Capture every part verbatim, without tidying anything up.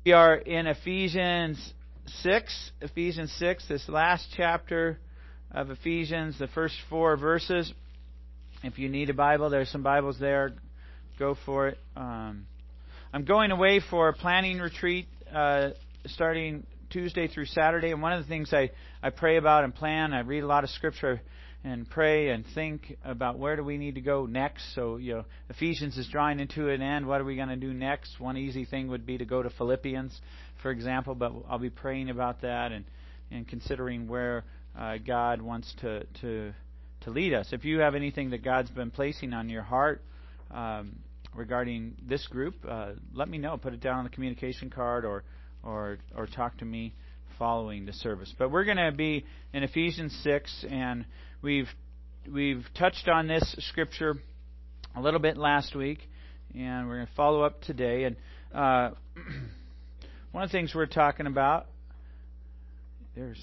We are in Ephesians six, Ephesians six, this last chapter of Ephesians, the first four verses. If you need a Bible, there's some Bibles there. Go for it. Um, I'm going away for a planning retreat uh, starting Tuesday through Saturday. And one of the things I, I pray about and plan, I read a lot of Scripture and pray and think about where do we need to go next. So, you know, Ephesians is drawing into an end. What are we going to do next? One easy thing would be to go to Philippians, for example, but I'll be praying about that and, and considering where uh, God wants to, to to lead us. If you have anything that God's been placing on your heart um, regarding this group, uh, let me know. Put it down on the communication card or or or talk to me following the service. But we're going to be in Ephesians six, and we've we've touched on this scripture a little bit last week, and we're going to follow up today. And uh, one of the things we're talking about, there's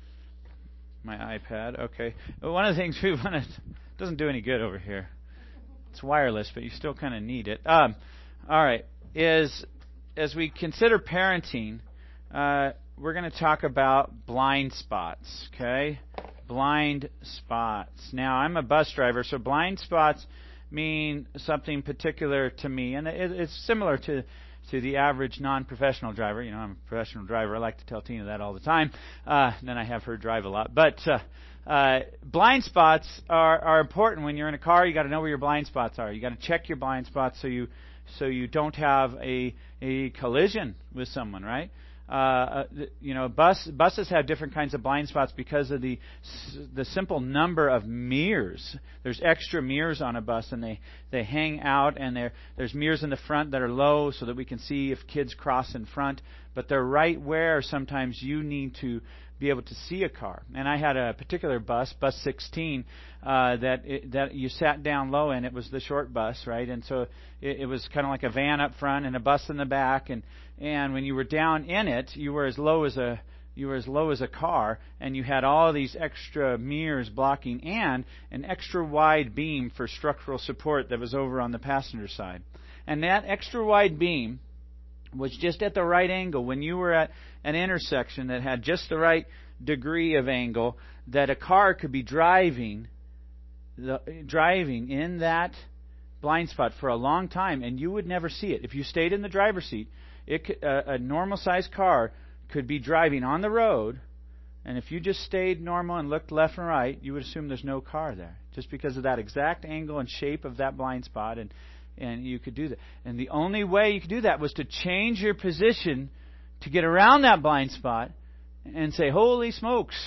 my iPad. Okay, one of the things we want to doesn't do any good over here. It's wireless, but you still kind of need it. Um, all right, is as we consider parenting. Uh, We're going to talk about blind spots, okay? Blind spots. Now, I'm a bus driver, so blind spots mean something particular to me, and it, it's similar to to the average non-professional driver. You know, I'm a professional driver. I like to tell Tina that all the time. Uh, then I have her drive a lot. But uh, uh, blind spots are, are important. When you're in a car, you got to know where your blind spots are. You got to check your blind spots so you so you don't have a a collision with someone, right? Uh, you know, bus buses have different kinds of blind spots because of the the simple number of mirrors. There's extra mirrors on a bus, and they, they hang out, and there there's mirrors in the front that are low so that we can see if kids cross in front. But they're right where sometimes you need to be able to see a car. And I had a particular bus, bus sixteen, uh, that it, that you sat down low in. It was the short bus, right? And so it, it was kind of like a van up front and a bus in the back. And, and when you were down in it, you were as low as a you were as low as a car, and you had all these extra mirrors blocking and an extra wide beam for structural support that was over on the passenger side. And that extra wide beam was just at the right angle when you were at an intersection that had just the right degree of angle that a car could be driving the, driving in that blind spot for a long time, and you would never see it. If you stayed in the driver's seat, it could, uh, a normal-sized car could be driving on the road, and if you just stayed normal and looked left and right, you would assume there's no car there, just because of that exact angle and shape of that blind spot, and And you could do that. And the only way you could do that was to change your position to get around that blind spot and say, "Holy smokes,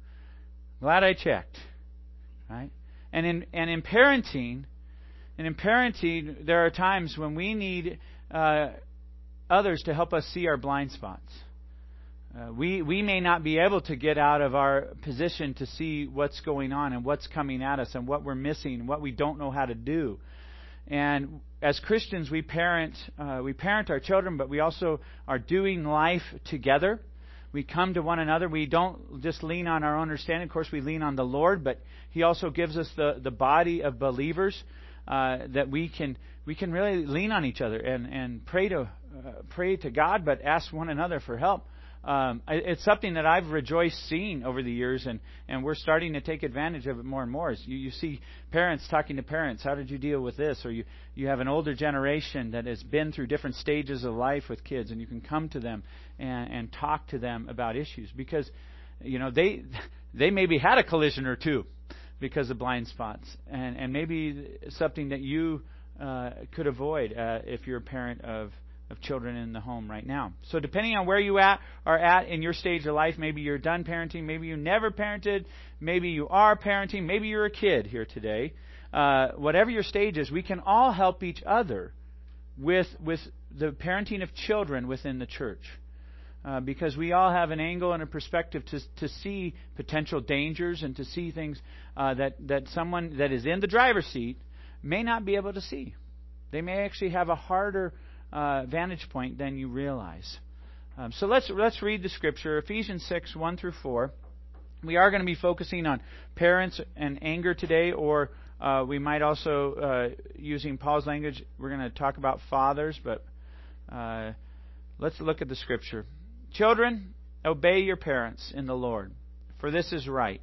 glad I checked." Right? And in and in parenting, and in parenting, there are times when we need uh, others to help us see our blind spots. Uh, we we may not be able to get out of our position to see what's going on and what's coming at us and what we're missing and what we don't know how to do. And as Christians, we parent uh, we parent our children, but we also are doing life together. We come to one another. We don't just lean on our own understanding. Of course, we lean on the Lord, but He also gives us the, the body of believers uh, that we can we can really lean on each other and and pray to uh, pray to God, but ask one another for help. Um, it's something that I've rejoiced seeing over the years, and, and we're starting to take advantage of it more and more. As you, you see parents talking to parents, how did you deal with this? Or you, you have an older generation that has been through different stages of life with kids, and you can come to them and, and talk to them about issues because, you know, they they maybe had a collision or two because of blind spots, and, and maybe something that you uh, could avoid uh, if you're a parent of of children in the home right now. So depending on where you at are at in your stage of life, maybe you're done parenting, maybe you never parented, maybe you are parenting, maybe you're a kid here today. Uh, whatever your stage is, we can all help each other with with the parenting of children within the church. Uh, because we all have an angle and a perspective to to see potential dangers and to see things uh, that, that someone that is in the driver's seat may not be able to see. They may actually have a harder Uh, vantage point than you realize. Um, so let's let's read the scripture, Ephesians six, one through four. We are going to be focusing on parents and anger today, or uh, we might also, uh, using Paul's language, we're going to talk about fathers, but uh, let's look at the scripture. Children, obey your parents in the Lord, for this is right.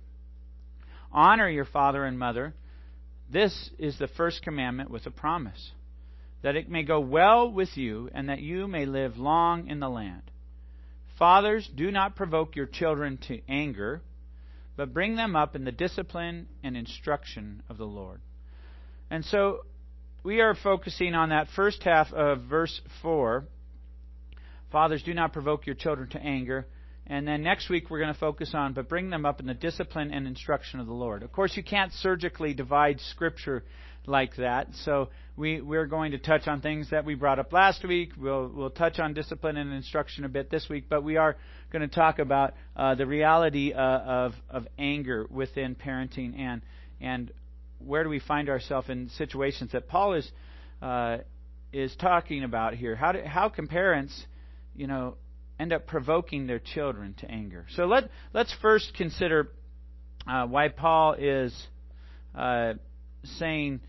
Honor your father and mother. This is the first commandment with a promise, that it may go well with you and that you may live long in the land. Fathers, do not provoke your children to anger, but bring them up in the discipline and instruction of the Lord. And so we are focusing on that first half of verse four. Fathers, do not provoke your children to anger. And then next week we're going to focus on, but bring them up in the discipline and instruction of the Lord. Of course, you can't surgically divide Scripture like that. So we, we're going to touch on things that we brought up last week. We'll, we'll touch on discipline and instruction a bit this week. But we are going to talk about uh, the reality uh, of, of anger within parenting and, and where do we find ourselves in situations that Paul is, uh, is talking about here. How, do, how can parents, you know, end up provoking their children to anger? So let, let's first consider uh, why Paul is uh, saying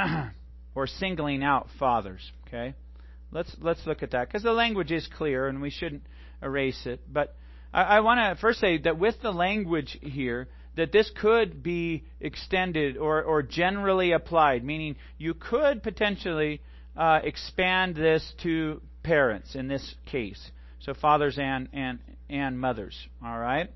or singling out fathers. Okay, let's let's look at that because the language is clear and we shouldn't erase it. But I, I want to first say that with the language here, that this could be extended or, or generally applied, meaning you could potentially uh, expand this to parents in this case. So fathers and, and, and mothers, all right?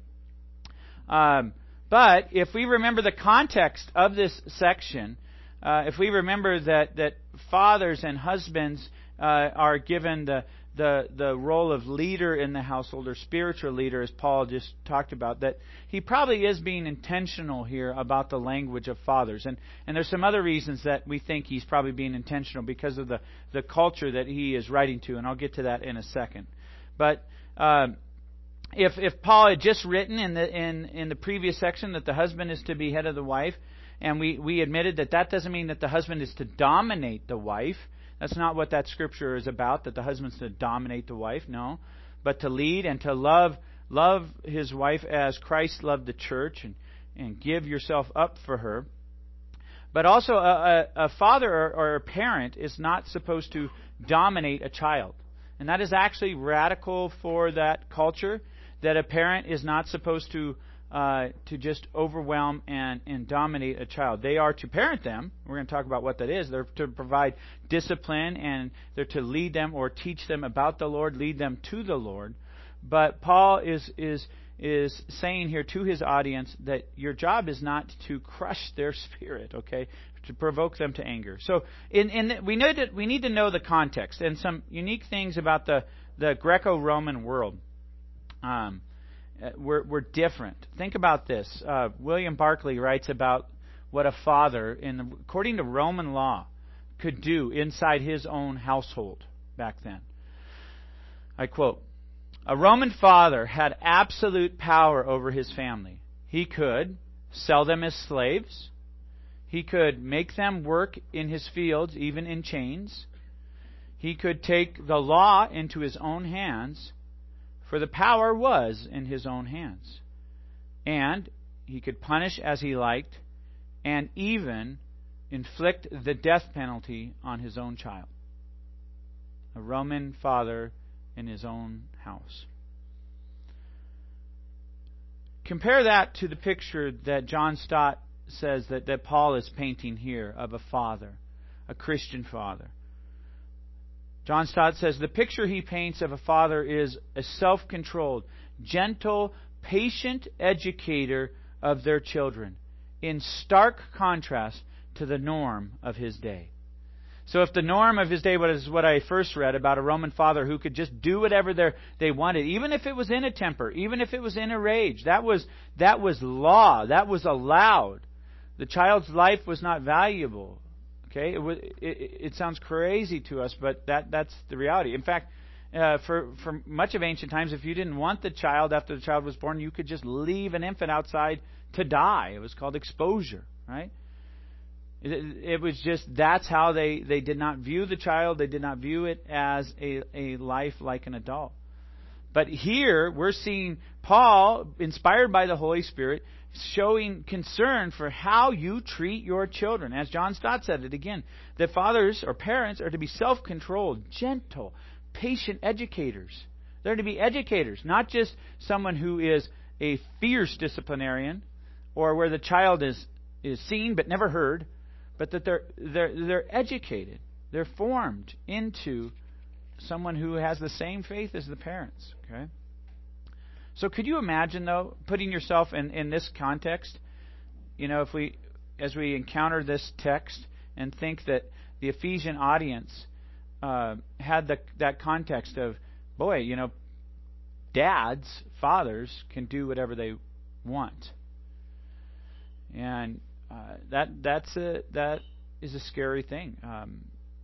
Um, but if we remember the context of this section, uh, if we remember that, that fathers and husbands uh, are given the, the, the role of leader in the household or spiritual leader, as Paul just talked about, that he probably is being intentional here about the language of fathers. And, and there's some other reasons that we think he's probably being intentional because of the, the culture that he is writing to, and I'll get to that in a second. But um, if if Paul had just written in the in, in the previous section that the husband is to be head of the wife, and we, we admitted that that doesn't mean that the husband is to dominate the wife. That's not what that scripture is about, that the husband's to dominate the wife, no. But to lead and to love love his wife as Christ loved the church and, and give yourself up for her. But also a, a, a father or, or a parent is not supposed to dominate a child. And that is actually radical for that culture, that a parent is not supposed to uh, to just overwhelm and, and dominate a child. They are to parent them. We're going to talk about what that is. They're to provide discipline, and they're to lead them or teach them about the Lord, lead them to the Lord. But Paul is is is saying here to his audience that your job is not to crush their spirit, okay, to provoke them to anger. So in, in the, we, need to, we need to know the context and some unique things about the, the Greco-Roman world. Um, we're, we're different. Think about this. Uh, William Barclay writes about what a father, in the, according to Roman law, could do inside his own household back then. I quote, "A Roman father had absolute power over his family. He could sell them as slaves. He could make them work in his fields, even in chains. He could take the law into his own hands, for the power was in his own hands. And he could punish as he liked, and even inflict the death penalty on his own child." A Roman father in his own house. Compare that to the picture that John Stott says that, that Paul is painting here of a father, a Christian father. John Stott says the picture he paints of a father is a self-controlled, gentle, patient educator of their children, in stark contrast to the norm of his day. So if the norm of his day was what I first read about a Roman father who could just do whatever they wanted, even if it was in a temper, even if it was in a rage, that was that was law, that was allowed. The child's life was not valuable. Okay, it, was, it, it sounds crazy to us, but that that's the reality. In fact, uh, for for much of ancient times, if you didn't want the child after the child was born, you could just leave an infant outside to die. It was called exposure, right? It was just, that's how they, they did not view the child. They did not view it as a, a life like an adult. But here, we're seeing Paul, inspired by the Holy Spirit, showing concern for how you treat your children. As John Stott said it again, that fathers or parents are to be self-controlled, gentle, patient educators. They're to be educators, not just someone who is a fierce disciplinarian or where the child is, is seen but never heard, but that they're, they're, they're educated. They're formed into someone who has the same faith as the parents. Okay? So could you imagine, though, putting yourself in, in this context? You know, if we, as we encounter this text and think that the Ephesian audience uh, had the, that context of, boy, you know, dads, fathers can do whatever they want, and uh, that that's a that is a scary thing. Um,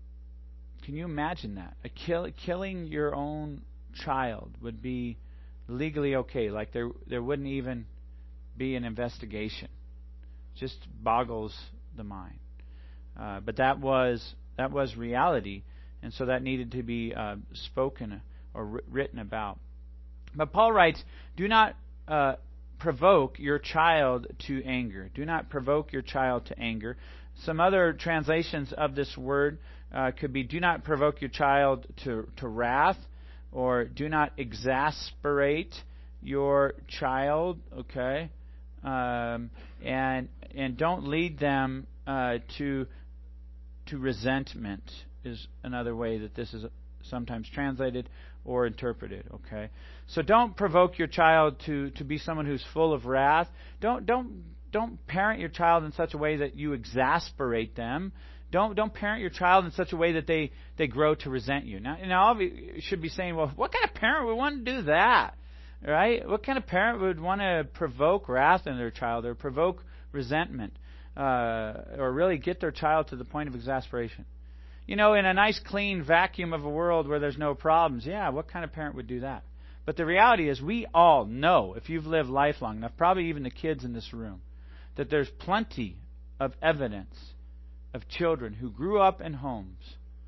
can you imagine that? A kill, killing your own child would be legally okay. Like there there wouldn't even be an investigation. Just boggles the mind. Uh, but that was that was reality, and so that needed to be uh, spoken or written about. But Paul writes, do not uh, provoke your child to anger. Do not provoke your child to anger. Some other translations of this word uh, could be, do not provoke your child to, to wrath, or do not exasperate your child, okay? Um, and and don't lead them uh, to to resentment is another way that this is sometimes translated or interpreted. Okay, so don't provoke your child to, to be someone who's full of wrath. Don't don't don't parent your child in such a way that you exasperate them. Don't don't parent your child in such a way that they, they grow to resent you. Now, now all of you should be saying, well, what kind of parent would want to do that? Right? What kind of parent would want to provoke wrath in their child or provoke resentment uh, or really get their child to the point of exasperation? You know, in a nice, clean vacuum of a world where there's no problems, yeah, what kind of parent would do that? But the reality is we all know, if you've lived life long enough, probably even the kids in this room, that there's plenty of evidence of children who grew up in homes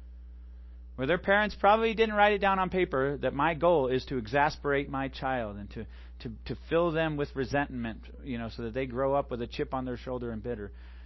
where their parents probably didn't write it down on paper that my goal is to exasperate my child and to, to, to fill them with resentment, you know, so that they grow up with a chip on their shoulder and bitter.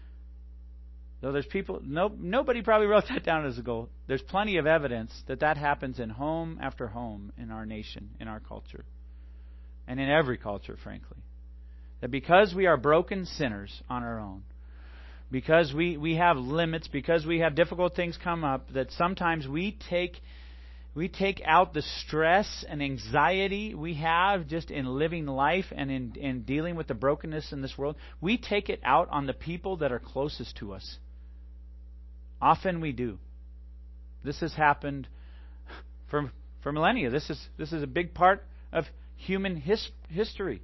Though there's people, no, nobody probably wrote that down as a goal. There's plenty of evidence that that happens in home after home in our nation, in our culture, and in every culture, frankly. That because we are broken sinners on our own, because we, we have limits, because we have difficult things come up, that sometimes we take we take out the stress and anxiety we have just in living life and in, in dealing with the brokenness in this world. We take it out on the people that are closest to us. Often we do. This has happened for for millennia. This is this is a big part of human his, history.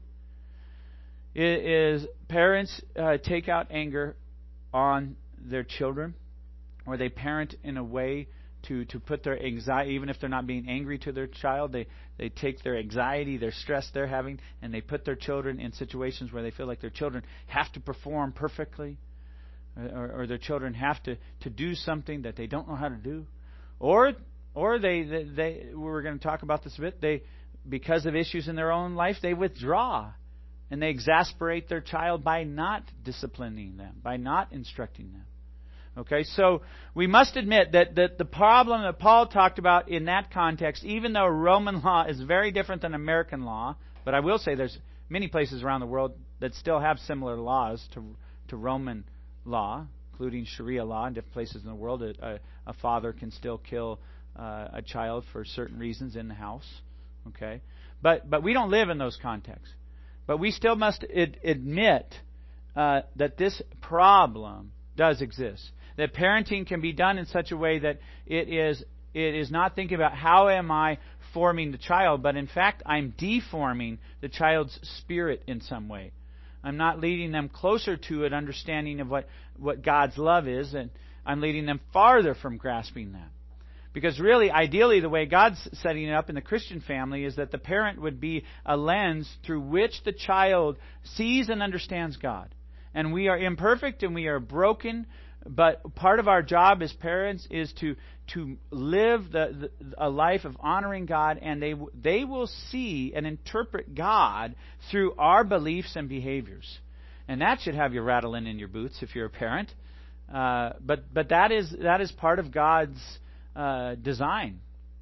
It is parents uh, take out anger on their children, or they parent in a way to, to put their anxiety, even if they're not being angry to their child, they, they take their anxiety, their stress they're having, and they put their children in situations where they feel like their children have to perform perfectly, or, or their children have to, to do something that they don't know how to do. Or or they, they, they we're going to talk about this a bit, they, because of issues in their own life, they withdraw. And they exasperate their child by not disciplining them, by not instructing them. Okay, so we must admit that, that the problem that Paul talked about in that context, even though Roman law is very different than American law, but I will say there's many places around the world that still have similar laws to to Roman law, including Sharia law in different places in the world. A, a father can still kill uh, a child for certain reasons in the house. Okay, but but we don't live in those contexts. But we still must ad- admit uh, that this problem does exist. That parenting can be done in such a way that it is it is not thinking about how am I forming the child, but in fact I'm deforming the child's spirit in some way. I'm not leading them closer to an understanding of what, what God's love is, and I'm leading them farther from grasping that. Because really, ideally, the way God's setting it up in the Christian family is that the parent would be a lens through which the child sees and understands God. And we are imperfect and we are broken, but part of our job as parents is to to live the, the, a life of honoring God, and they they will see and interpret God through our beliefs and behaviors. And that should have you rattling in your boots if you're a parent. Uh, but but that is that is part of God's Uh, design.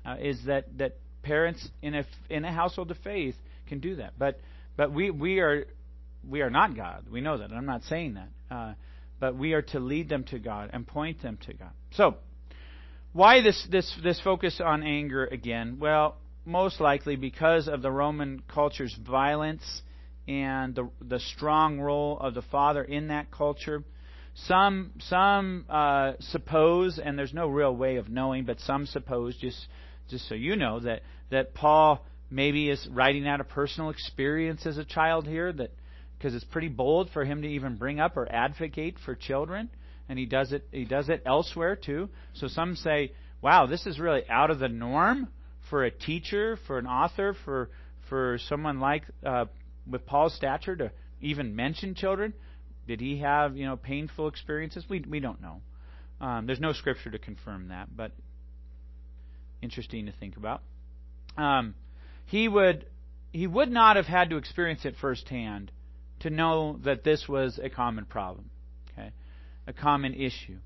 uh, is that, that parents in a in a household of faith can do that. But but we we are we are not God. We know that. I'm not saying that. Uh, but we are to lead them to God and point them to God. So why this this this focus on anger again? Well, most likely because of the Roman culture's violence and the the strong role of the father in that culture. Some some uh, suppose, and there's no real way of knowing, but some suppose, just just so you know, that, that Paul maybe is writing out a personal experience as a child here, that because it's pretty bold for him to even bring up or advocate for children, and he does it he does it elsewhere too. So some say, wow, this is really out of the norm for a teacher, for an author, for for someone like uh, with Paul's stature to even mention children. Did he have, you know, painful experiences? We we don't know. Um, there's no scripture to confirm that, but interesting to think about. Um, he would he would not have had to experience it firsthand to know that this was a common problem, okay, a common issue.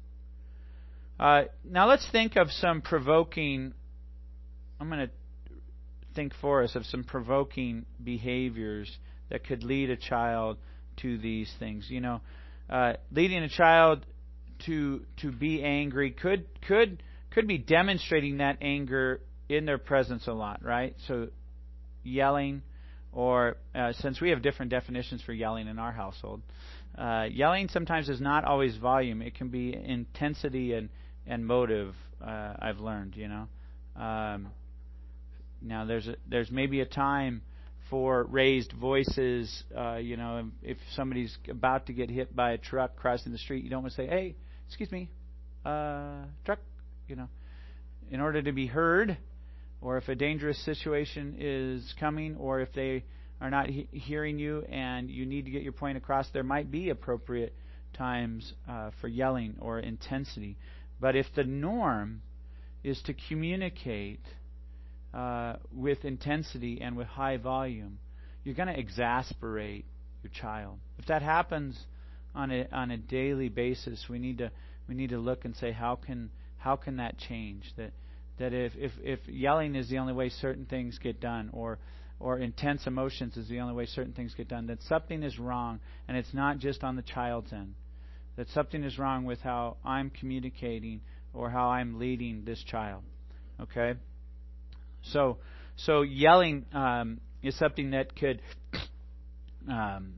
Uh, now let's think of some provoking. I'm going to think for us of some provoking behaviors that could lead a child to these things. You know, uh, leading a child to to be angry could could could be demonstrating that anger in their presence a lot, right? So yelling, or uh, since we have different definitions for yelling in our household, uh, yelling sometimes is not always volume. It can be intensity and and motive. Uh, I've learned, you know. Um, now there's a, there's maybe a time for raised voices. Uh, you know, if somebody's about to get hit by a truck crossing the street, you don't want to say, "Hey, excuse me, uh, truck," you know, in order to be heard, or if a dangerous situation is coming, or if they are not he- hearing you and you need to get your point across, there might be appropriate times uh, for yelling or intensity. But if the norm is to communicate Uh, with intensity and with high volume, you're going to exasperate your child. If that happens on a on a daily basis, we need to we need to look and say, how can how can that change? That that if, if, if yelling is the only way certain things get done, or or intense emotions is the only way certain things get done, that something is wrong, and it's not just on the child's end. That something is wrong with how I'm communicating or how I'm leading this child. Okay? So, so yelling um, is something that could um,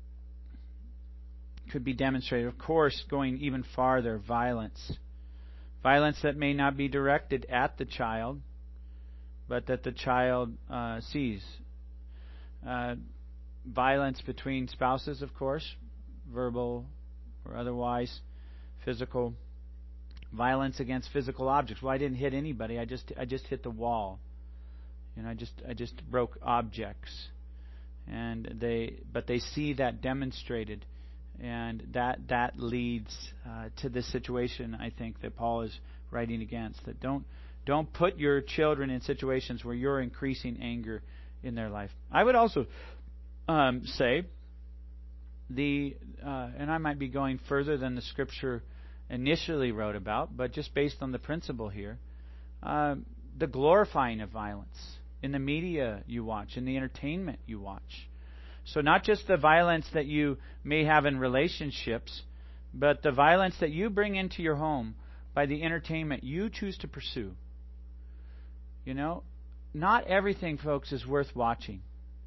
could be demonstrated. Of course, going even farther, violence, violence that may not be directed at the child, but that the child uh, sees. Uh, violence between spouses, of course, verbal or otherwise, physical. Violence against physical objects. Well, I didn't hit anybody. I just I just hit the wall. You know, I just I just broke objects, and they but they see that demonstrated, and that that leads uh, to this situation, I think, that Paul is writing against. That don't don't put your children in situations where you're increasing anger in their life. I would also um, say the uh, and I might be going further than the Scripture initially wrote about, but just based on the principle here, uh, the glorifying of violence in the media you watch, in the entertainment you watch. So not just the violence that you may have in relationships, but the violence that you bring into your home by the entertainment you choose to pursue. You know, not everything, folks, is worth watching.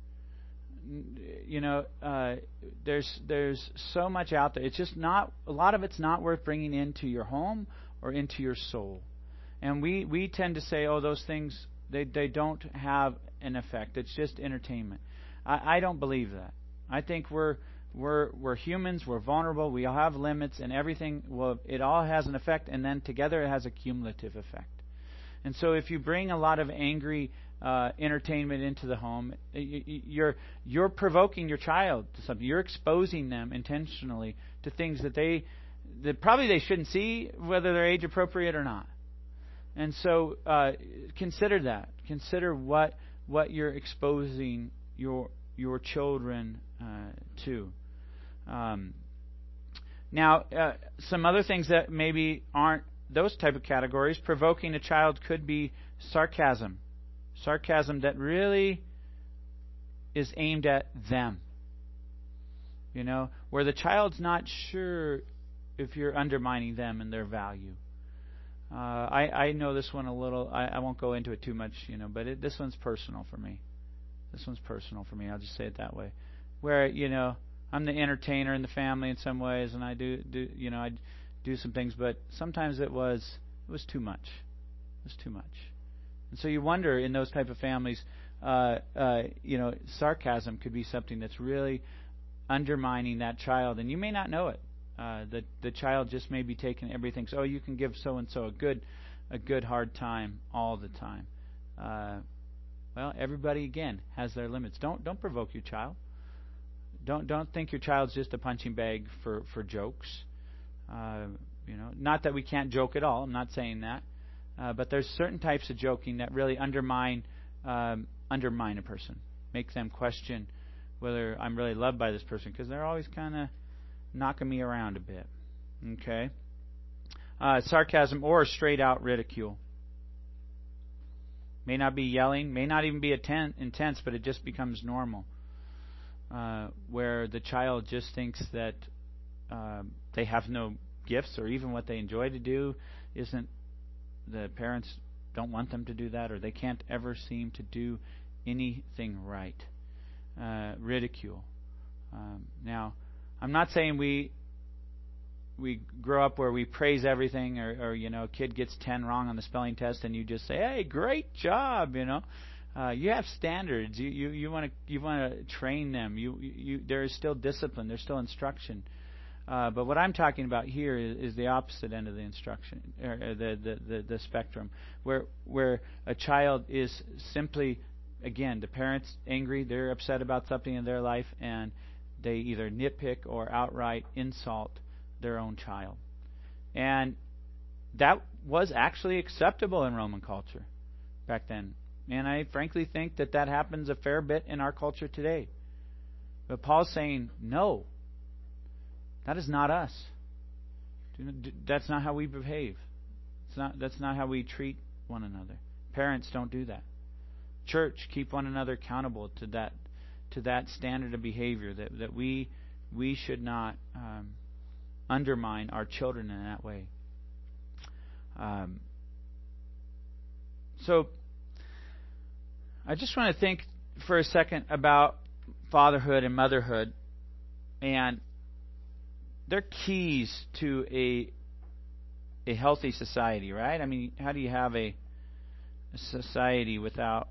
You know, uh, there's there's so much out there. It's just not, a lot of it's not worth bringing into your home or into your soul. And we, we tend to say, oh, those things, they, they don't have an effect. It's just entertainment. I, I don't believe that. I think we're we're we're humans. We're vulnerable. We all have limits, and everything. Well, it all has an effect, and then together it has a cumulative effect. And so, if you bring a lot of angry uh, entertainment into the home, you're you're provoking your child to something. You're exposing them intentionally to things that they that probably they shouldn't see, whether they're age appropriate or not. And so, uh, consider that. Consider what what you're exposing your your children uh, to. Um, now, uh, some other things that maybe aren't those type of categories. Provoking a child could be sarcasm. Sarcasm that really is aimed at them. You know, where the child's not sure if you're undermining them and their value. Uh, I, I know this one a little. I, I won't go into it too much, you know, but it, this one's personal for me. This one's personal for me. I'll just say it that way. Where, you know, I'm the entertainer in the family in some ways, and I do, do you know, I do some things, but sometimes it was it was too much. It was too much. And so you wonder in those type of families, uh, uh, you know, sarcasm could be something that's really undermining that child, and you may not know it. Uh, the the child just may be taking everything. So, oh, you can give so and so a good a good hard time all the time. Uh, well, everybody again has their limits. Don't don't provoke your child. Don't don't think your child's just a punching bag for for jokes. Uh, you know, not that we can't joke at all. I'm not saying that, uh, but there's certain types of joking that really undermine um, undermine a person, make them question whether I'm really loved by this person, because they're always kind of knocking me around a bit. Okay? Uh, sarcasm or straight out ridicule. May not be yelling, may not even be atten- intense, but it just becomes normal. Uh, where the child just thinks that uh, they have no gifts, or even what they enjoy to do isn't, the parents don't want them to do that, or they can't ever seem to do anything right. Uh, ridicule. Um, now, I'm not saying we we grow up where we praise everything, or, or you know, a kid gets ten wrong on the spelling test, and you just say, "Hey, great job!" You know, uh, you have standards. You you you want to you want to train them. You you there is still discipline. There's still instruction. Uh, but what I'm talking about here is, is the opposite end of the instruction, or the, the the the spectrum, where where a child is simply, again, the parents angry, they're upset about something in their life, and they either nitpick or outright insult their own child. And that was actually acceptable in Roman culture back then. And I frankly think that that happens a fair bit in our culture today. But Paul's saying, no, that is not us. That's not how we behave. It's not. That's not how we treat one another. Parents don't do that. Church, keep one another accountable to that to that standard of behavior, that, that we we should not um, undermine our children in that way. Um, so I just want to think for a second about fatherhood and motherhood, and they're keys to a a healthy society, right? I mean, how do you have a, a society without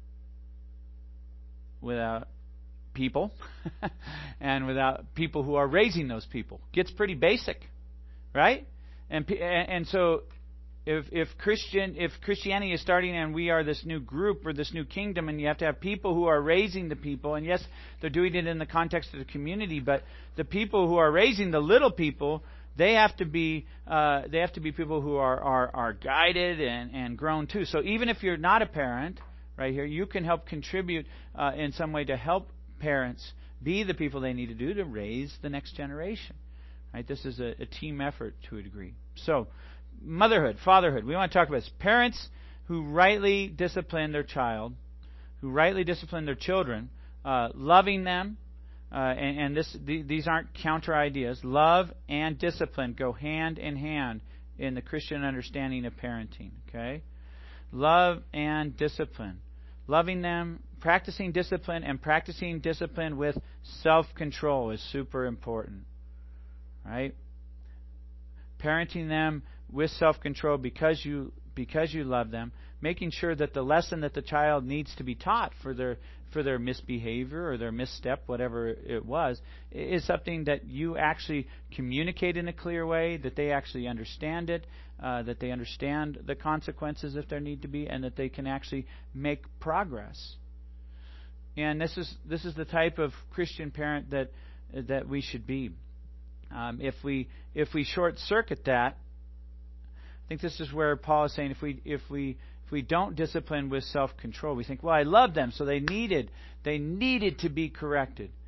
without people and without people who are raising those people? Gets pretty basic, right? And and so if if Christian if Christianity is starting and we are this new group or this new kingdom, and you have to have people who are raising the people, and yes, they're doing it in the context of the community, but the people who are raising the little people, they have to be uh, they have to be people who are are, are guided and, and grown too. So even if you're not a parent, right here, you can help contribute uh, in some way to help parents be the people they need to do to raise the next generation. Right? This is a, a team effort to a degree. So, motherhood, fatherhood. We want to talk about this. Parents who rightly discipline their child, who rightly discipline their children, uh, loving them, uh, and, and this th- these aren't counter ideas. Love and discipline go hand in hand in the Christian understanding of parenting. Okay, love and discipline. Loving them, practicing discipline, and practicing discipline with self-control is super important. Right? Parenting them with self-control because you because you love them, making sure that the lesson that the child needs to be taught for their for their misbehavior or their misstep, whatever it was, is something that you actually communicate in a clear way, that they actually understand it, uh, that they understand the consequences if there need to be, and that they can actually make progress. And this is this is the type of Christian parent that that we should be. Um, if we if we short circuit that, I think this is where Paul is saying if we if we if we don't discipline with self-control, we think, well, I love them, so they needed they needed to be corrected.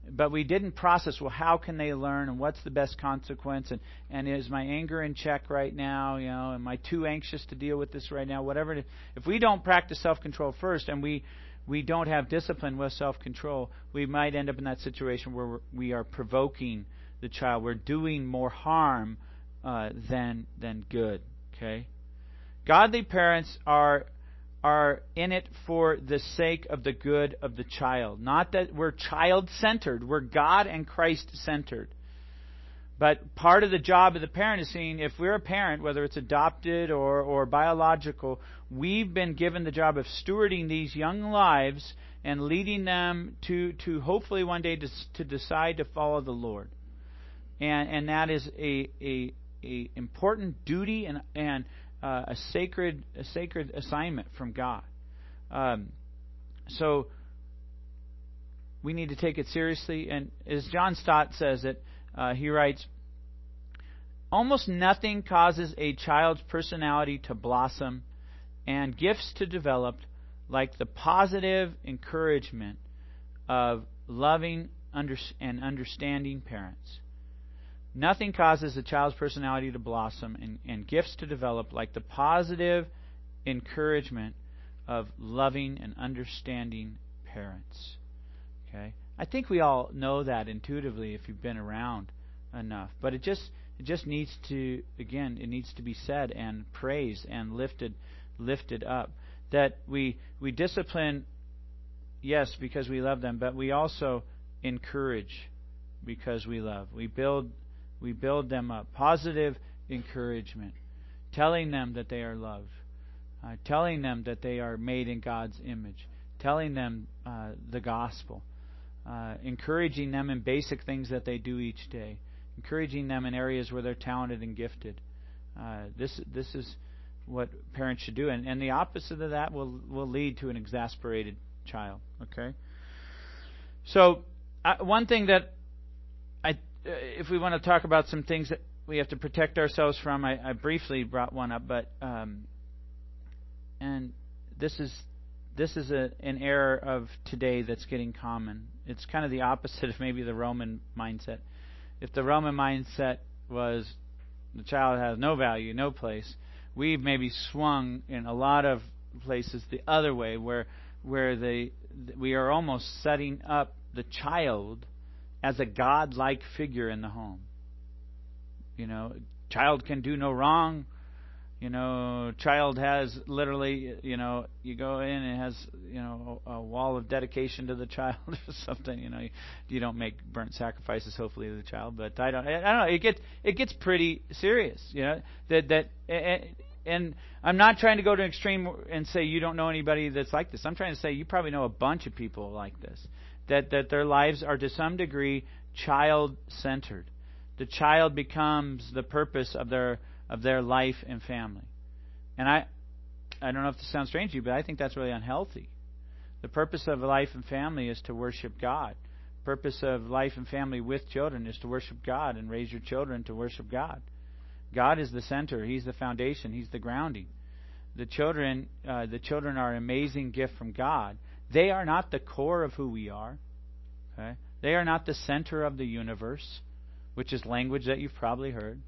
but we didn't process, well, how can they learn, and what's the best consequence, and, and is my anger in check right now? You know, am I too anxious to deal with this right now? Whatever it is. If we don't practice self-control first, and we we don't have discipline with self-control, we might end up in that situation where we're, we are provoking the child. We're doing more harm uh, than than good. Okay, godly parents are are in it for the sake of the good of the child. Not that we're child-centered. We're God and Christ-centered. But part of the job of the parent is seeing, if we're a parent, whether it's adopted or, or biological, we've been given the job of stewarding these young lives and leading them to, to hopefully one day to, to decide to follow the Lord. And and that is a a, a important duty and and Uh, a sacred, a sacred assignment from God. Um, so we need to take it seriously. And as John Stott says it, uh, he writes, almost nothing causes a child's personality to blossom and gifts to develop like the positive encouragement of loving under- and understanding parents. Nothing causes a child's personality to blossom and, and gifts to develop like the positive encouragement of loving and understanding parents. Okay, I think we all know that intuitively if you've been around enough. But it just it just needs to again it needs to be said and praised and lifted lifted up. That we we discipline, yes, because we love them, but we also encourage because we love. We build. We build them up. Positive encouragement. Telling them that they are loved. Uh, telling them that they are made in God's image. Telling them uh, the gospel. Uh, encouraging them in basic things that they do each day. Encouraging them in areas where they're talented and gifted. Uh, this this is what parents should do. And, and the opposite of that will, will lead to an exasperated child. Okay? So, uh, one thing that I if we want to talk about some things that we have to protect ourselves from, I, I briefly brought one up, but um, and this is this is a, an error of today that's getting common. It's kind of the opposite of maybe the Roman mindset. If the Roman mindset was the child has no value, no place, we've maybe swung in a lot of places the other way, where where they we are almost setting up the child as a God-like figure in the home. You know, child can do no wrong. You know, child has literally, you know, you go in and it has, you know, a, a wall of dedication to the child or something. You know, you, you don't make burnt sacrifices, hopefully, to the child. But I don't, I don't know. It gets it gets pretty serious. You know, that that. And I'm not trying to go to an extreme and say you don't know anybody that's like this. I'm trying to say you probably know a bunch of people like this. That that their lives are to some degree child-centered. The child becomes the purpose of their of their life and family. And I I don't know if this sounds strange to you, but I think that's really unhealthy. The purpose of life and family is to worship God. The purpose of life and family with children is to worship God and raise your children to worship God. God is the center. He's the foundation. He's the grounding. The children uh, the children are an amazing gift from God. They are not the core of who we are. Okay? They are not the center of the universe, which is language that you've probably heard.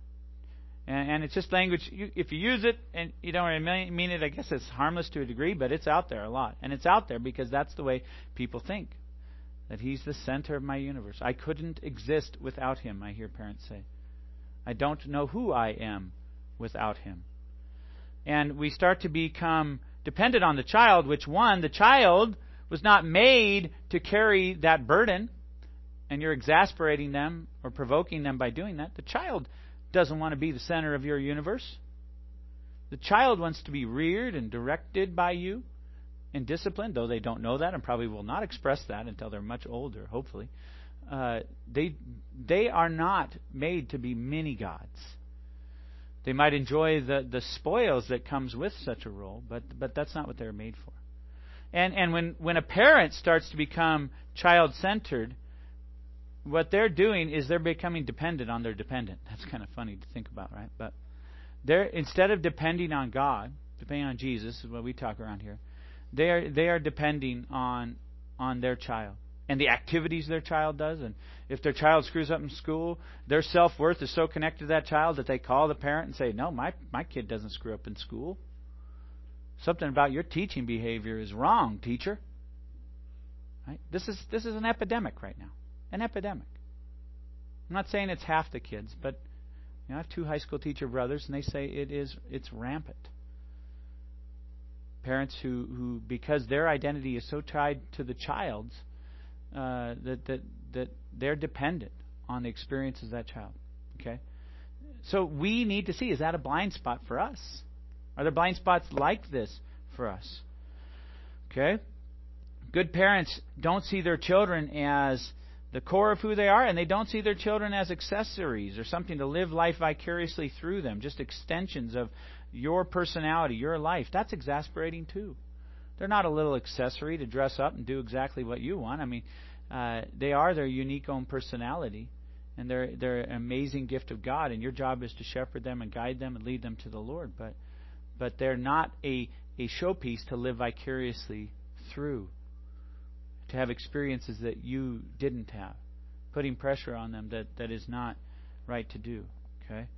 And, and it's just language, you, if you use it and you don't really mean it, I guess it's harmless to a degree, but it's out there a lot. And it's out there because that's the way people think. That He's the center of my universe. I couldn't exist without Him, I hear parents say. I don't know who I am without Him. And we start to become dependent on the child, which one, the child was not made to carry that burden, and you're exasperating them or provoking them by doing that. The child doesn't want to be the center of your universe. The child wants to be reared and directed by you and disciplined, though they don't know that and probably will not express that until they're much older, hopefully. Uh, they they are not made to be mini gods. They might enjoy the, the spoils that comes with such a role, but but that's not what they're made for. And and when, when a parent starts to become child-centered, what they're doing is they're becoming dependent on their dependent. That's kind of funny to think about, right? But they're instead of depending on God, depending on Jesus is what we talk around here, they are they are depending on on their child. and the activities their child does. And if their child screws up in school, their self-worth is so connected to that child that they call the parent and say, no, my, my kid doesn't screw up in school. Something about your teaching behavior is wrong, teacher. Right? This is this is an epidemic right now. An epidemic. I'm not saying it's half the kids, but you know, I have two high school teacher brothers, and they say it is it's rampant. Parents who, who because their identity is so tied to the child's, uh, that that that they're dependent on the experiences of that child. Okay, so we need to see, is that a blind spot for us? Are there blind spots like this for us? Okay, good parents don't see their children as the core of who they are, and they don't see their children as accessories or something to live life vicariously through them, just extensions of your personality, your life. That's exasperating too. They're not a little accessory to dress up and do exactly what you want. I mean, uh, they are their unique own personality, and they're they're an amazing gift of God, and your job is to shepherd them and guide them and lead them to the Lord. But but they're not a, a showpiece to live vicariously through, to have experiences that you didn't have, putting pressure on them that, that is not right to do. Okay.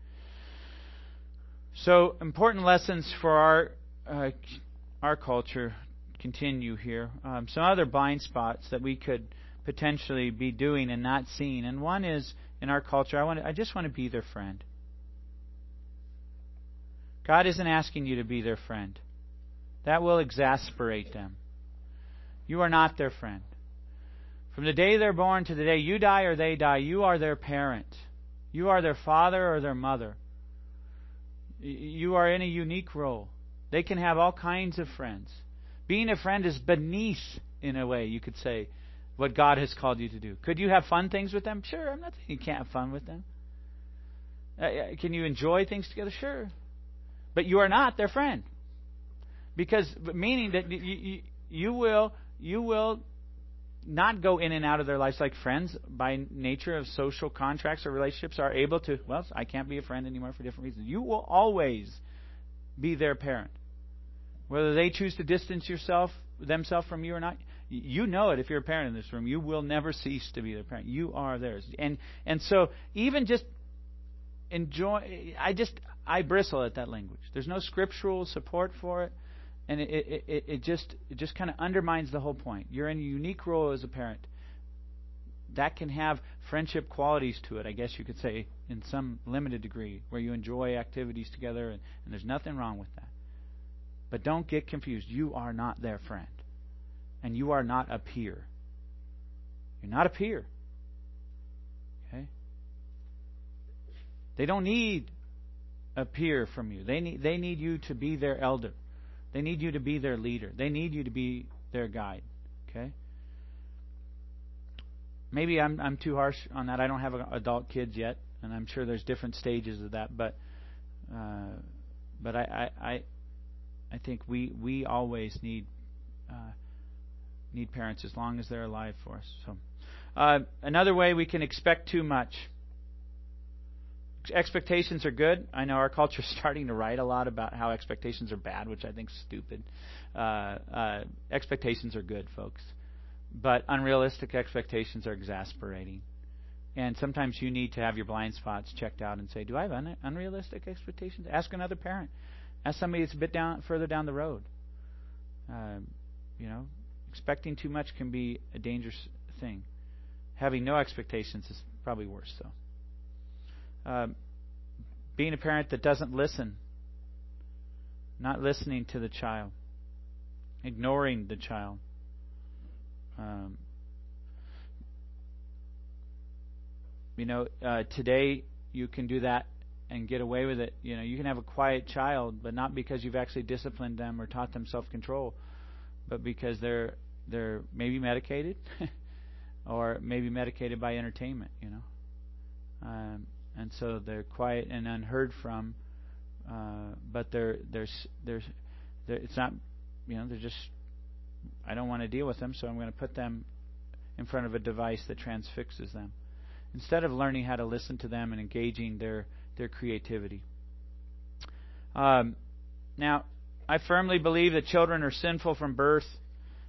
So important lessons for our uh, our culture continue here. Um, some other blind spots that we could potentially be doing and not seeing, and one is in our culture. I want to, I just want to be their friend. God isn't asking you to be their friend. That will exasperate them. You are not their friend. From the day they're born to the day you die or they die, you are their parent. You are their father or their mother. You are in a unique role. They can have all kinds of friends. Being a friend is beneath, in a way, you could say, what God has called you to do. Could you have fun things with them? Sure. I'm not saying you can't have fun with them. Uh, can you enjoy things together? Sure. But you are not their friend. Because, meaning that you, you, you will you will not go in and out of their lives like friends by nature of social contracts or relationships are able to, well, I can't be a friend anymore for different reasons. You will always be their parent. Whether they choose to distance yourself themselves from you or not, you know it if you're a parent in this room. You will never cease to be their parent. You are theirs. And and so even just enjoy, I just, I bristle at that language. There's no scriptural support for it. And it, it, it, it just it just kind of undermines the whole point. You're in a unique role as a parent. That can have friendship qualities to it, I guess you could say, in some limited degree, where you enjoy activities together, and, and there's nothing wrong with that. But don't get confused. You are not their friend. And you are not a peer. You're not a peer. Okay? They don't need a peer from you. They need they need you to be their elder. They need you to be their leader. They need you to be their guide. Okay? Maybe I'm I'm too harsh on that. I don't have adult kids yet, and I'm sure there's different stages of that. But uh, but I, I I I think we we always need uh, need parents as long as they're alive for us. So uh, another way we can expect too much. Expectations are good. I know our culture is starting to write a lot about how expectations are bad, which I think is stupid. Uh, uh, expectations are good, folks. But unrealistic expectations are exasperating. And sometimes you need to have your blind spots checked out and say, do I have un- unrealistic expectations? Ask another parent. Ask somebody that's a bit down, further down the road. Uh, you know, expecting too much can be a dangerous thing. Having no expectations is probably worse, though. Uh, being a parent that doesn't listen, not listening to the child, ignoring the child. Um, you know, uh, today you can do that and get away with it. You know, you can have a quiet child, but not because you've actually disciplined them or taught them self-control, but because they're they're maybe medicated, or maybe medicated by entertainment. You know. Um, And so they're quiet and unheard from, uh, but they're, they're, they're, they're, it's not, you know, they're just, I don't want to deal with them, so I'm going to put them in front of a device that transfixes them, instead of learning how to listen to them and engaging their, their creativity. Um, now, I firmly believe that children are sinful from birth.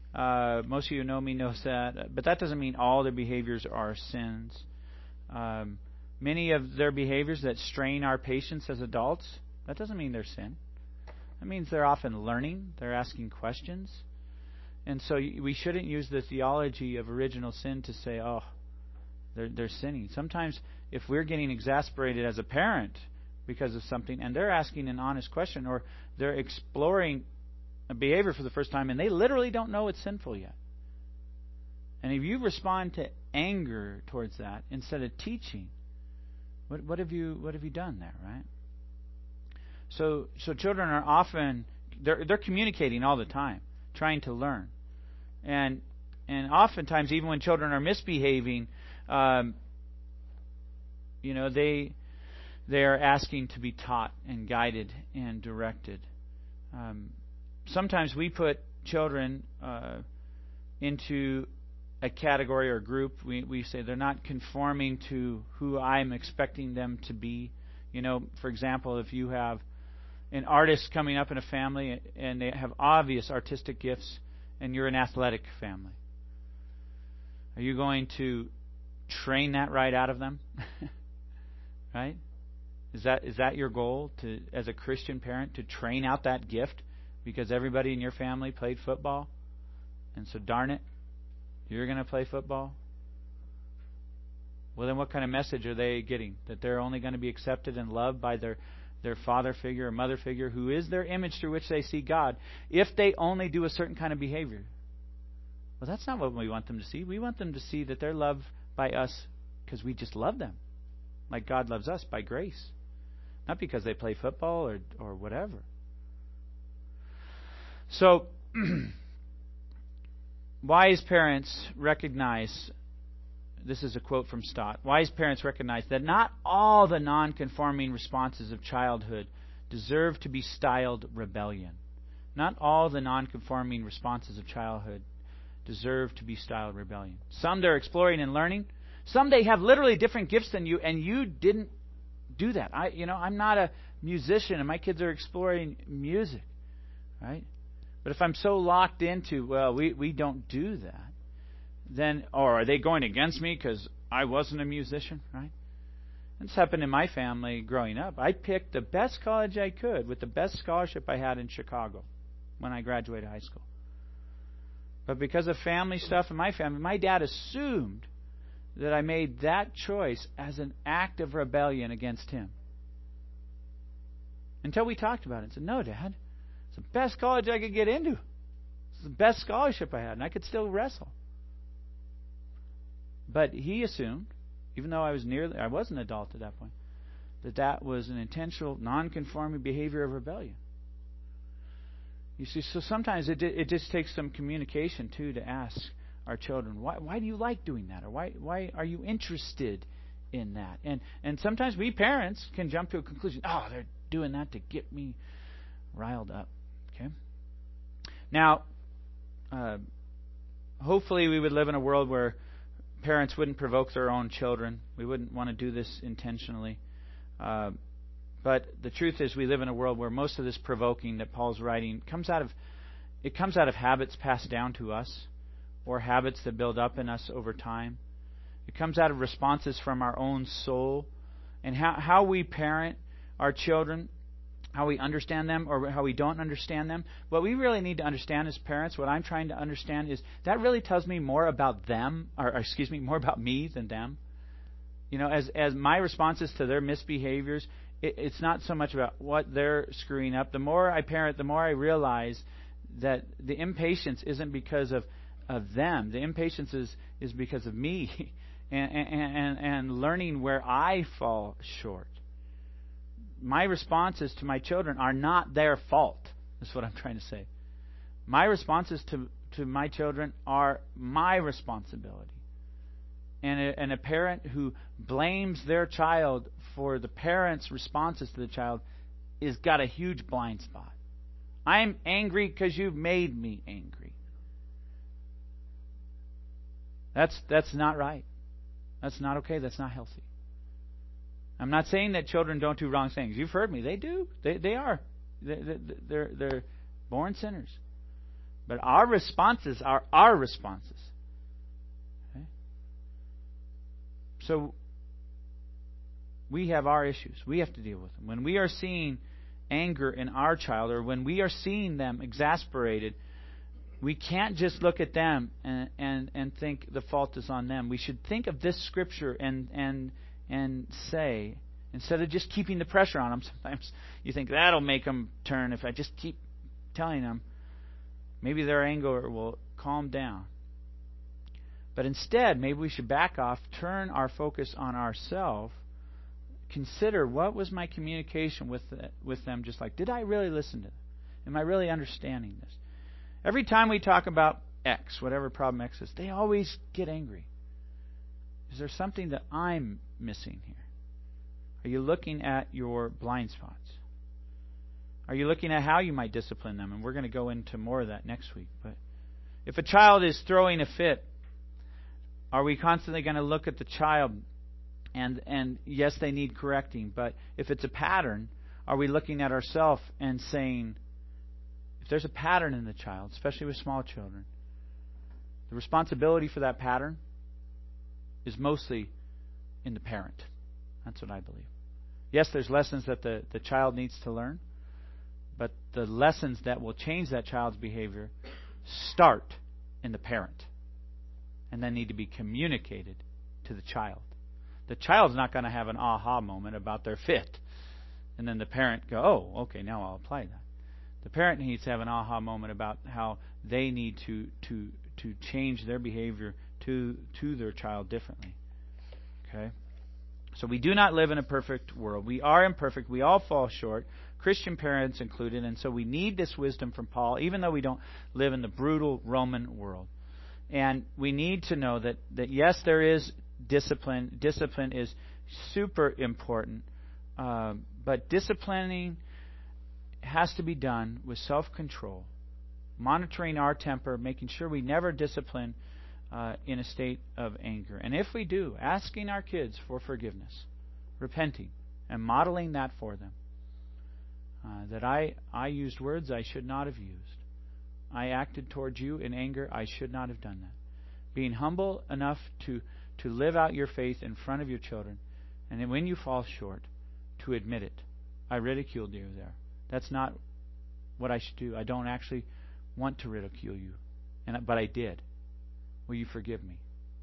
Uh, most of you who know me knows that. But that doesn't mean all their behaviors are sins. Um, many of their behaviors that strain our patience as adults, that doesn't mean they're sin. That means they're often learning. They're asking questions. And so we shouldn't use the theology of original sin to say, oh, they're, they're sinning. Sometimes if we're getting exasperated as a parent because of something and they're asking an honest question or they're exploring a behavior for the first time and they literally don't know it's sinful yet. And if you respond to anger towards that instead of teaching, what, what have you what have you done there, right? So so children are often they're they're communicating all the time, trying to learn. And and oftentimes even when children are misbehaving, um, you know, they they are asking to be taught and guided and directed. Um, sometimes we put children uh, into a category or group. We we say they're not conforming to who I'm expecting them to be. You know, for example, if you have an artist coming up in a family and they have obvious artistic gifts and you're an athletic family, are you going to train that right out of them? Right? Is that is that your goal to, as a Christian parent, to train out that gift because everybody in your family played football? And so darn it, you're going to play football? Well, then what kind of message are they getting? That they're only going to be accepted and loved by their, their father figure or mother figure who is their image through which they see God if they only do a certain kind of behavior? Well, that's not what we want them to see. We want them to see that they're loved by us because we just love them. Like God loves us by grace. Not because they play football or, or whatever. So, wise parents recognize, this is a quote from Stott, wise parents recognize that not all the non-conforming responses of childhood deserve to be styled rebellion. Not all the non-conforming responses of childhood deserve to be styled rebellion. Some they're exploring and learning. Some they have literally different gifts than you, and you didn't do that. I, you know, I'm not a musician, and my kids are exploring music, right? But if I'm so locked into, well, we, we don't do that, then, or are they going against me because I wasn't a musician, right? This happened in my family growing up. I picked the best college I could with the best scholarship I had in Chicago when I graduated high school. But because of family stuff in my family, my dad assumed that I made that choice as an act of rebellion against him. Until we talked about it and said, no, Dad, it's the best college I could get into. It's the best scholarship I had, and I could still wrestle. But he assumed, even though I was nearly, I was an adult at that point, that that was an intentional, non-conforming behavior of rebellion. You see, so sometimes it it just takes some communication too to ask our children, why why do you like doing that, or why why are you interested in that? And and sometimes we parents can jump to a conclusion. Oh, they're doing that to get me riled up. Okay. Now, uh, hopefully, we would live in a world where parents wouldn't provoke their own children. We wouldn't want to do this intentionally. Uh, but the truth is, we live in a world where most of this provoking that Paul's writing comes out of it comes out of habits passed down to us, or habits that build up in us over time. It comes out of responses from our own soul, and how how we parent our children, how we understand them or how we don't understand them. What we really need to understand as parents, what I'm trying to understand is that really tells me more about them, or, or excuse me, more about me than them. You know, as as my responses to their misbehaviors, it, it's not so much about what they're screwing up. The more I parent, the more I realize that the impatience isn't because of, of them. The impatience is, is because of me and, and, and, and learning where I fall short. My responses to my children are not their fault. That's what I'm trying to say. My responses to, to my children are my responsibility. And a, and a parent who blames their child for the parent's responses to the child is got a huge blind spot. I'm angry because you've made me angry. That's that's not right. That's not okay. That's not healthy. I'm not saying that children don't do wrong things. You've heard me. They do. They they are. They, they, they're they're born sinners. But our responses are our responses. Okay? So we have our issues. We have to deal with them. When we are seeing anger in our child, or when we are seeing them exasperated, we can't just look at them and, and, and think the fault is on them. We should think of this scripture and and and say, instead of just keeping the pressure on them, sometimes you think that'll make them turn. If I just keep telling them, maybe their anger will calm down. But instead, maybe we should back off, turn our focus on ourselves, consider what was my communication with the, with them just like. Did I really listen to them? Am I really understanding this? Every time we talk about X, whatever problem X is, they always get angry. Is there something that I'm missing here? Are you looking at your blind spots? Are you looking at how you might discipline them? And we're going to go into more of that next week. But if a child is throwing a fit, are we constantly going to look at the child and, and yes, they need correcting, but if it's a pattern, are we looking at ourselves and saying, if there's a pattern in the child, especially with small children, the responsibility for that pattern is mostly in the parent. That's what I believe. Yes, there's lessons that the, the child needs to learn, but the lessons that will change that child's behavior start in the parent and then need to be communicated to the child. The child's not going to have an aha moment about their fit and then the parent go, oh, okay, now I'll apply that. The parent needs to have an aha moment about how they need to to to change their behavior to to their child differently. Okay? So we do not live in a perfect world. We are imperfect. We all fall short, Christian parents included, and so we need this wisdom from Paul, even though we don't live in the brutal Roman world. And we need to know that, that yes, there is discipline. Discipline is super important, uh, but disciplining has to be done with self-control, monitoring our temper, making sure we never discipline uh, in a state of anger. And if we do, asking our kids for forgiveness, repenting, and modeling that for them. Uh, that I, I used words I should not have used. I acted towards you in anger. I should not have done that. Being humble enough to, to live out your faith in front of your children. And then when you fall short, to admit it. I ridiculed you there. That's not what I should do. I don't actually want to ridicule you, and but I did. Will you forgive me?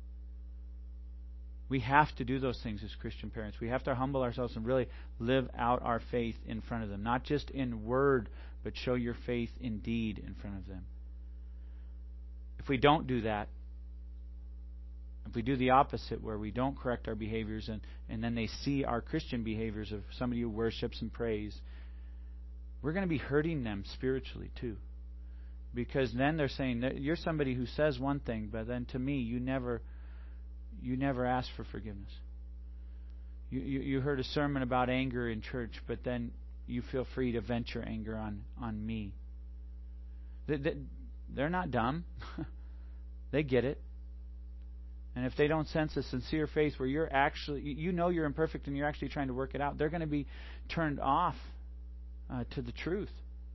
We have to do those things as Christian parents. We have to humble ourselves and really live out our faith in front of them. Not just in word, but show your faith in deed in front of them. If we don't do that, if we do the opposite, where we don't correct our behaviors and, and then they see our Christian behaviors of somebody who worships and prays, we're going to be hurting them spiritually too. Because then they're saying, that you're somebody who says one thing, but then to me, you never you never ask for forgiveness. You, you, you heard a sermon about anger in church, but then you feel free to vent your anger on, on me. They, they, they're not dumb. They get it. And if they don't sense a sincere faith where you're actually, you know you're imperfect and you're actually trying to work it out, they're going to be turned off Uh, to the truth.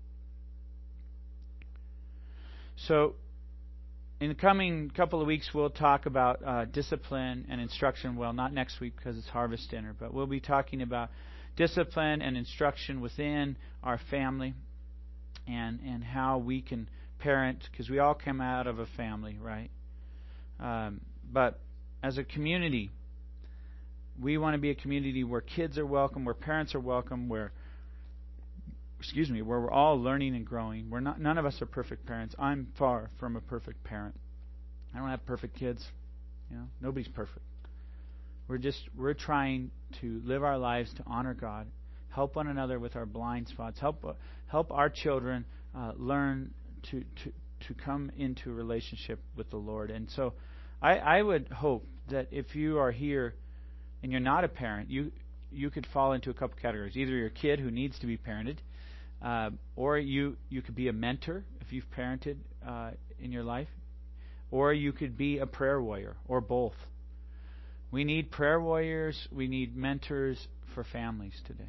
So, in the coming couple of weeks, we'll talk about uh, discipline and instruction. Well, not next week because it's Harvest Dinner, but we'll be talking about discipline and instruction within our family and, and how we can parent, because we all come out of a family, right? Um, but as a community, we want to be a community where kids are welcome, where parents are welcome, where excuse me, where we're all learning and growing. We're not, none of us are perfect parents. I'm far from a perfect parent. I don't have perfect kids. You know, nobody's perfect. We're just, we're trying to live our lives to honor God, help one another with our blind spots, help help our children uh, learn to, to to come into a relationship with the Lord. And so, I, I would hope that if you are here and you're not a parent, you you could fall into a couple categories. Either you're a kid who needs to be parented. Uh, or you, you could be a mentor if you've parented uh, in your life. Or you could be a prayer warrior, or both. We need prayer warriors. We need mentors for families today.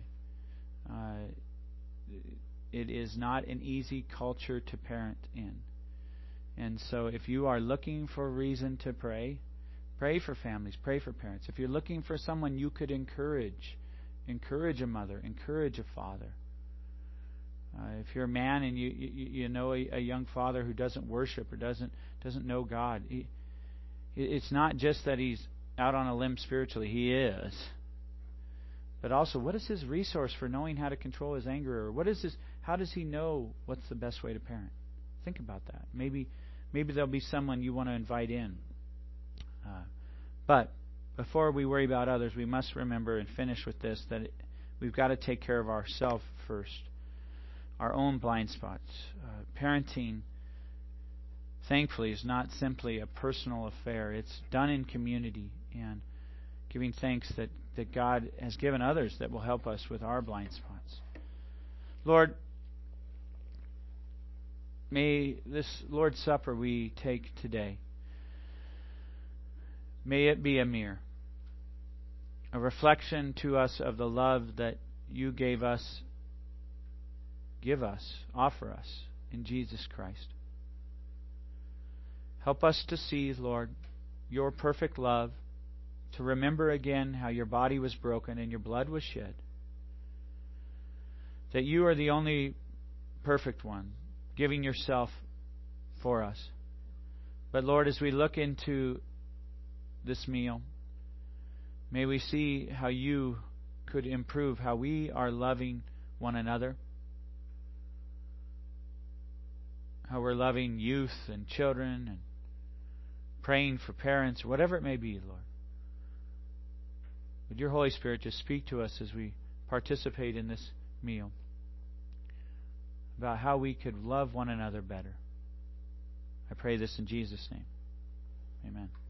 Uh, it is not an easy culture to parent in. And so if you are looking for a reason to pray, pray for families, pray for parents. If you're looking for someone you could encourage, encourage a mother, encourage a father. Uh, if you're a man and you you, you know a, a young father who doesn't worship or doesn't doesn't know God, he, it's not just that he's out on a limb spiritually. He is. But also, what is his resource for knowing how to control his anger? Or what is his? How does he know what's the best way to parent? Think about that. Maybe maybe there'll be someone you want to invite in. Uh, but before we worry about others, we must remember and finish with this, that it, we've got to take care of ourselves first. Our own blind spots. Uh, parenting, thankfully, is not simply a personal affair. It's done in community and giving thanks that, that God has given others that will help us with our blind spots. Lord, may this Lord's Supper we take today, may it be a mirror, a reflection to us of the love that you gave us, give us, offer us in Jesus Christ. Help us to see, Lord, your perfect love, to remember again how your body was broken and your blood was shed, that you are the only perfect one, giving yourself for us. But Lord, as we look into this meal, may we see how you could improve how we are loving one another, how we're loving youth and children and praying for parents, whatever it may be, Lord. Would your Holy Spirit just speak to us as we participate in this meal about how we could love one another better. I pray this in Jesus' name. Amen.